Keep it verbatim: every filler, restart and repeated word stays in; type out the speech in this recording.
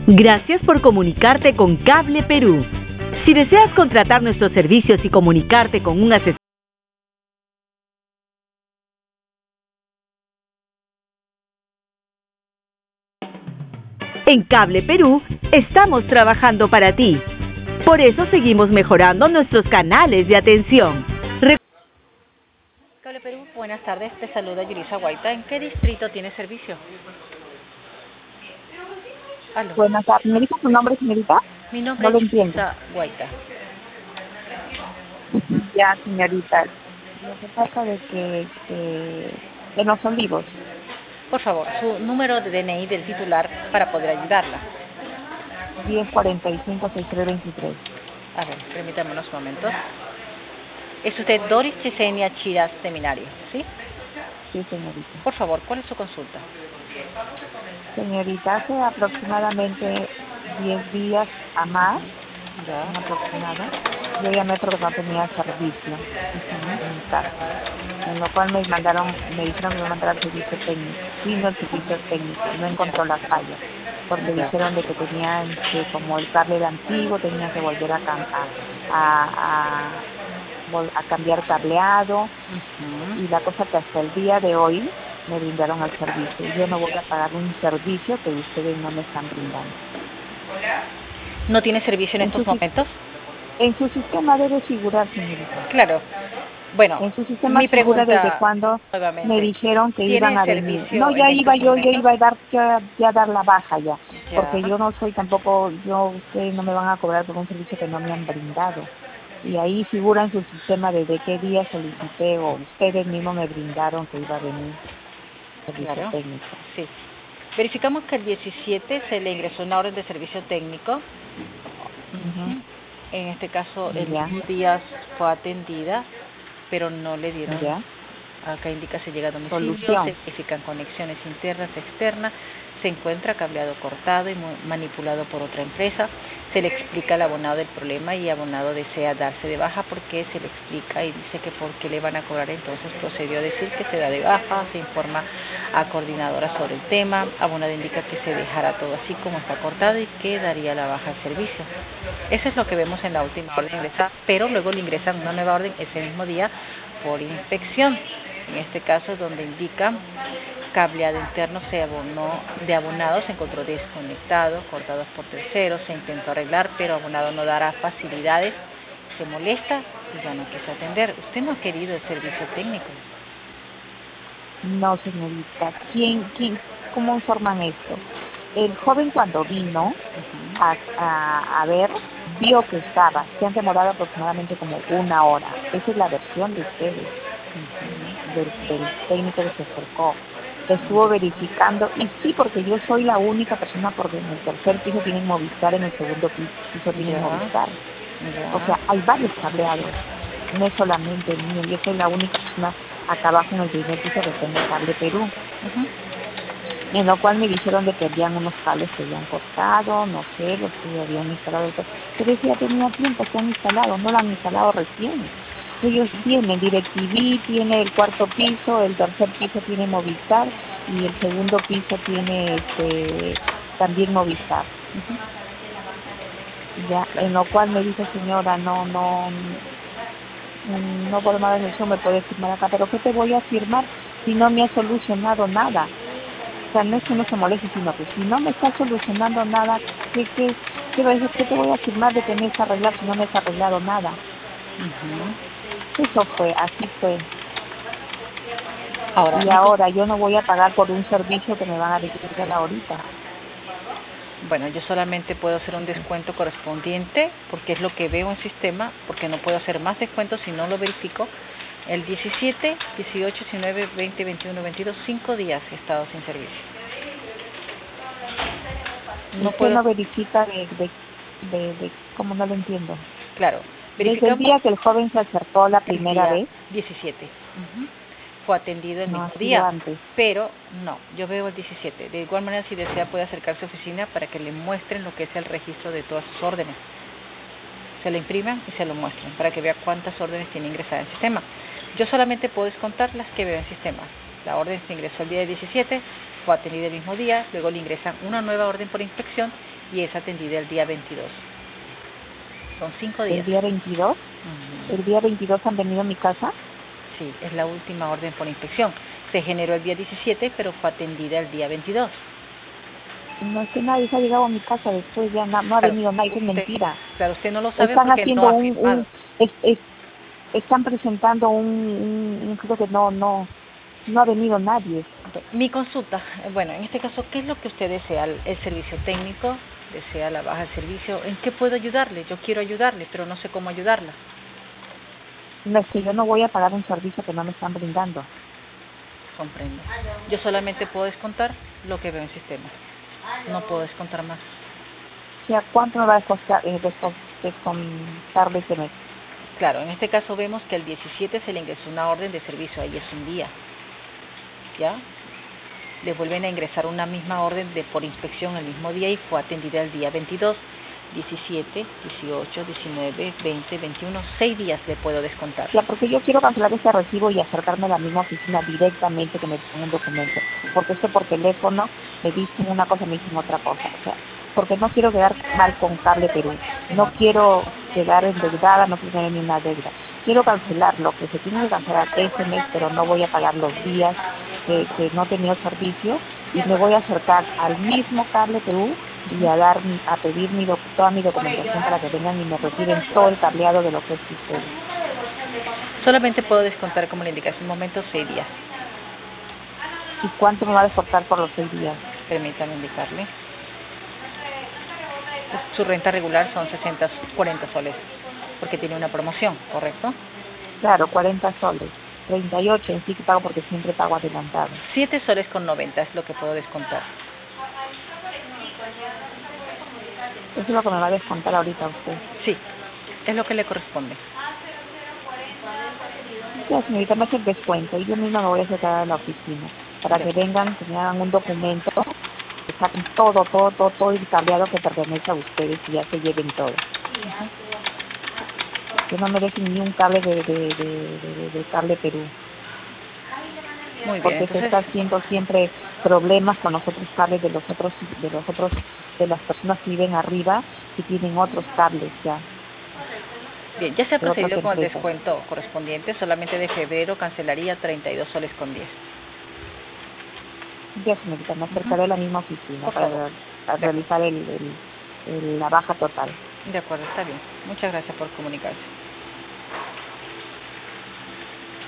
Gracias por comunicarte con Cable Perú. Si deseas contratar nuestros servicios y comunicarte con un asesor, en Cable Perú estamos trabajando para ti. Por eso seguimos mejorando nuestros canales de atención. Re Cable Perú, buenas tardes. Te saluda Yurisa Guaita. ¿En qué distrito tiene servicio? Aló. Buenas tardes. ¿Me dijo su nombre, señorita? Mi nombre No lo es entiendo. Yurisa Guaita. Ya, señorita. Lo que pasa es que, que, que no son vivos. Por favor, su número de D N I del titular para poder ayudarla. diez cuarenta y cinco, sesenta y tres veintitrés. A ver, permítame unos momentos. Es usted Doris Chesenia Chiras Seminario, ¿sí? Sí, señorita. Por favor, ¿cuál es su consulta? Señorita, hace aproximadamente diez días a más, Ya. un aproximado, yo llamé porque no tenía servicio en mi casa, en lo cual me mandaron, me dijeron que me mandaron al servicio técnico. Vino el servicio técnico, no encontró las fallas, porque Ya. dijeron de que tenían que, como el cable era antiguo, tenían que volver a, a, a, a, a cambiar cableado, Uh-huh. y la cosa que hasta el día de hoy me brindaron el servicio. Yo no voy a pagar un servicio que ustedes no me están brindando. ¿No tiene servicio en, En estos su, momentos? en su sistema debe figurar, señorita. Claro. Bueno, En su sistema mi figura pregunta desde cuando nuevamente. me dijeron que ¿Tiene iban a venir. servicio No, ya en iba estos yo, ya momentos? iba a dar, ya, ya dar la baja ya. Ya. Porque yo no soy tampoco, yo, ustedes no me van a cobrar por un servicio que no me han brindado. Y ahí figura en su sistema desde qué día solicité o ustedes mismos me brindaron que iba a venir servicio Claro. técnico. Sí. Verificamos que el diecisiete se le ingresó una orden de servicio técnico. Uh-huh. En este caso, el Ya. mismo día fue atendida, pero no le dieron. Ya. Acá indica se llega a domicilio, Solución. se verifican conexiones internas, externas, se encuentra cableado cortado y manipulado por otra empresa. Se le explica al abonado del problema y el abonado desea darse de baja porque se le explica y dice que por qué le van a cobrar. Entonces procedió a decir que se da de baja, se informa a coordinadora sobre el tema, abonado indica que se dejara todo así como está cortado y que daría la baja al servicio. Eso es lo que vemos en la última orden ingresada, pero luego le ingresan una nueva orden ese mismo día por inspección. En este caso es donde indica cableado interno se abonó, de abonado se encontró desconectado, cortados por terceros, se intentó arreglar, pero abonado no dará facilidades, se molesta y ya no quiso atender. Usted no ha querido el servicio técnico. No, señorita. ¿Quién, quién, cómo informan esto? El joven cuando vino Uh-huh. a, a, a ver, vio que estaba, se han demorado aproximadamente como una hora. Esa es la versión de ustedes, uh-huh. del, del técnico que se acercó. Estuvo verificando, y sí, porque yo soy la única persona, porque en el tercer piso tienen Movistar, en el segundo piso tienen Ya. Movistar. Ya. O sea, hay varios cableados, no es solamente el mío, yo soy la única persona acá abajo en el primer piso que tengo Cable Perú. Uh-huh. En lo cual me dijeron de que habían unos cables que habían cortado, no sé, los que habían instalado. Pero eso ya tenía tiempo, se han instalado, no lo han instalado recién. Ellos tienen DirecTV, tiene el cuarto piso, el tercer piso tiene Movistar y el segundo piso tiene este también Movistar. Uh-huh. Ya, en lo cual me dice, señora, no, no, no por más de me puede firmar acá, pero ¿qué te voy a firmar si no me ha solucionado nada? O sea, no es que no se moleste, sino que si no me está solucionando nada, ¿qué, qué, qué, va a decir? ¿Qué te voy a firmar de que me has arreglado si no me has arreglado nada? Uh-huh. Eso fue, así fue. Ahora, y ahora yo no voy a pagar por un servicio que me van a requerir ahorita. Bueno, yo solamente puedo hacer un descuento correspondiente, porque es lo que veo en sistema, porque no puedo hacer más descuentos si no lo verifico. El diecisiete, dieciocho, diecinueve, veinte, veintiuno, veintidós, cinco días he estado sin servicio. No ¿Usted puedo... no verifica de, de, de, de, cómo no lo entiendo? Claro. Desde el día que el joven se acercó la primera vez. diecisiete. Uh-huh. Fue atendido el no, mismo día, antes. pero no, yo veo el diecisiete. De igual manera, si desea, puede acercarse a su oficina para que le muestren lo que es el registro de todas sus órdenes. Se lo impriman y se lo muestren para que vea cuántas órdenes tiene ingresadas en el sistema. Yo solamente puedo descontar las que veo en el sistema. La orden se ingresó el día diecisiete, fue atendida el mismo día, luego le ingresan una nueva orden por inspección y es atendida el día veintidós. Son cinco días. ¿El día veintidós? Uh-huh. ¿El día veintidós han venido a mi casa? Sí, es la última orden por inspección. Se generó el día diecisiete, pero fue atendida el día veintidós. No es que nadie se ha llegado a mi casa después, ya no, no ha claro, venido nadie, es usted, mentira. Claro, usted no lo sabe están porque haciendo no ha un, firmado. un es, es, están presentando un, un, un, creo que no, no, no ha venido nadie. Mi consulta, bueno, en este caso, ¿qué es lo que usted desea? ¿El, el servicio técnico? ¿Desea la baja de servicio? ¿En qué puedo ayudarle? Yo quiero ayudarle, pero no sé cómo ayudarla. No, es que yo no voy a pagar un servicio que no me están brindando. Comprendo. Yo solamente puedo descontar lo que veo en el sistema. No puedo descontar más. O sea, ¿cuánto me va a costar eh, descontar de este mes? Claro, en este caso vemos que el diecisiete se le ingresó una orden de servicio, ahí es un día. ¿Ya? Le vuelven a ingresar una misma orden de por inspección el mismo día y fue atendida el día veintidós, diecisiete, dieciocho, diecinueve, veinte, veintiuno, seis días le puedo descontar. Ya, porque yo quiero cancelar este recibo y acercarme a la misma oficina directamente que me pongan un documento, porque esto por teléfono me dicen una cosa y me dicen otra cosa, o sea, porque no quiero quedar mal con Cable Perú, no quiero quedar endeudada, no quiero tener ni una deuda, quiero cancelar lo que se tiene que cancelar este mes, pero no voy a pagar los días que, que no he tenido servicio y me voy a acercar al mismo Cable Perú y a dar a pedir mi toda mi documentación para que vengan y me retiren todo el cableado de lo que es ustedes. Solamente puedo descontar, como le indiqué hace un momento, seis días. ¿Y cuánto me va a descontar por los seis días? Permítame indicarle. Su renta regular son sesenta, cuarenta soles, porque tiene una promoción, ¿correcto? Claro, cuarenta soles. treinta y ocho en sí que pago porque siempre pago adelantado. siete soles con noventa es lo que puedo descontar. Eso es lo que me va a descontar ahorita usted. Sí, es lo que le corresponde. Ya, señorita, me hace el descuento y yo misma me voy a acercar a la oficina para que vengan, que me hagan un documento, que saquen todo, todo, todo, todo el cableado que pertenece a ustedes y ya se lleven todo. Uh-huh. Que no me dejen ni un cable de, de, de, de, de Cable Perú. Muy bien, porque entonces... se está haciendo siempre problemas con los otros cables de los otros de los otros de las personas que viven arriba y tienen otros cables ya. Bien, ya se ha procedido con el descuento correspondiente, solamente de febrero cancelaría treinta y dos soles con diez. Ya, señorita, me acercaré uh-huh. a la misma oficina para, para realizar el, el, el, la baja total. De acuerdo, está bien. Muchas gracias por comunicarse.